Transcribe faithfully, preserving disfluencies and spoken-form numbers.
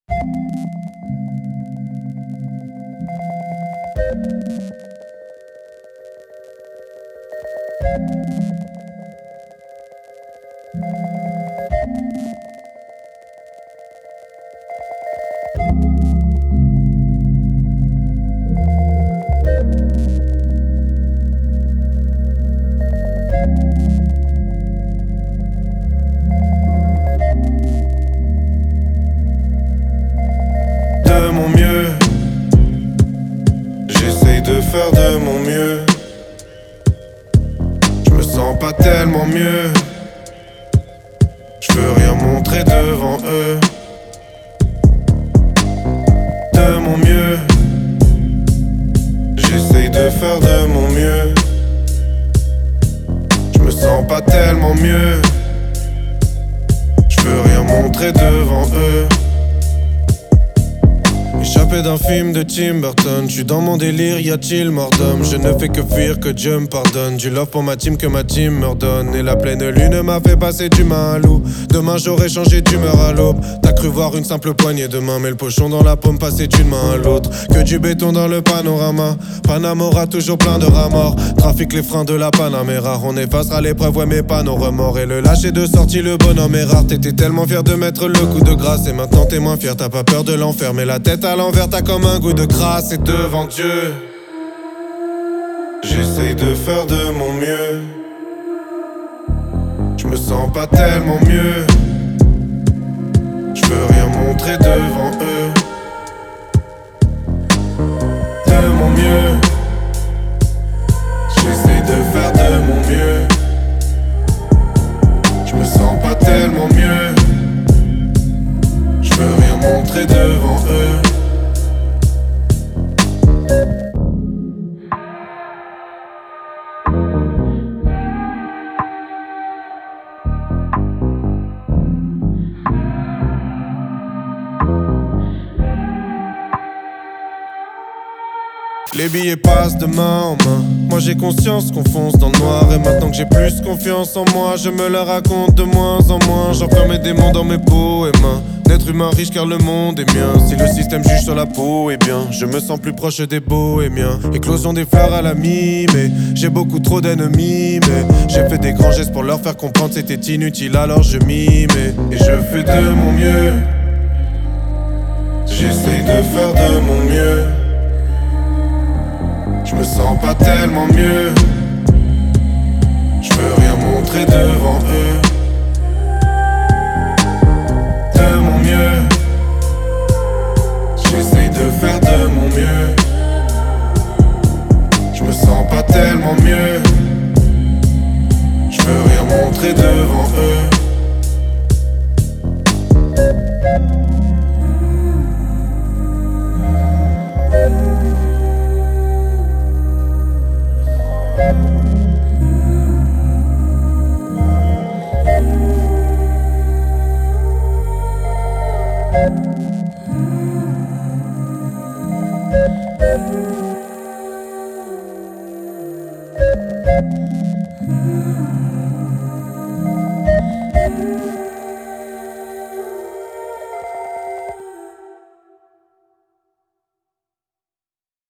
De mon mieux, j'essaye de faire de mon mieux. Je me sens pas tellement mieux. Je veux rien montrer devant eux. De mon mieux, j'essaye de faire de mon mieux. Je me sens pas tellement mieux. Je veux rien montrer devant eux. Échappé d'un film de Tim Burton, j'suis dans mon délire, y a-t-il mort d'homme? Je ne fais que fuir, que Dieu me pardonne. Du love pour ma team, que ma team me redonne. Et la pleine lune m'a fait passer d'humain à loup. Demain j'aurais changé d'humeur à l'aube. T'as cru voir une simple poignée de main, mais le pochon dans la paume passait d'une main à l'autre. Que du béton dans le panorama. Panamora toujours plein de rats morts. Trafic les freins de la Panamera. On effacera l'épreuve, ouais mais pas nos remords. Et le lâcher de sortie, le bonhomme est rare. T'étais tellement fier de mettre le coup de grâce. Et maintenant t'es moins fier, t'as pas peur de l'enfer. Mais la tête à l'envers, t'as comme un goût de crasse. Et devant Dieu, j'essaye de faire de mon mieux. Je me sens pas tellement mieux. Je veux rien montrer devant eux. De mon mieux, j'essaye de faire de mon mieux. Je me sens pas tellement mieux. Je veux rien montrer devant eux. Les billets passent de main en main. Moi j'ai conscience qu'on fonce dans le noir. Et maintenant que j'ai plus confiance en moi, je me la raconte de moins en moins. J'enferme mes démons dans mes peaux et mains. D'être humain riche car le monde est mien. Si le système juge sur la peau, eh bien je me sens plus proche des bohémiens. Éclosion des fleurs à la mi, mais j'ai beaucoup trop d'ennemis. Mais j'ai fait des grands gestes pour leur faire comprendre c'était inutile, alors je m'y mets. Et je fais de mon mieux. J'essaye de faire de mon mieux. Je me sens pas tellement mieux. Je veux rien montrer devant eux. De mon mieux, j'essaye de faire de mon mieux. Je me sens pas tellement mieux. Je veux rien montrer devant eux. Mm-hmm.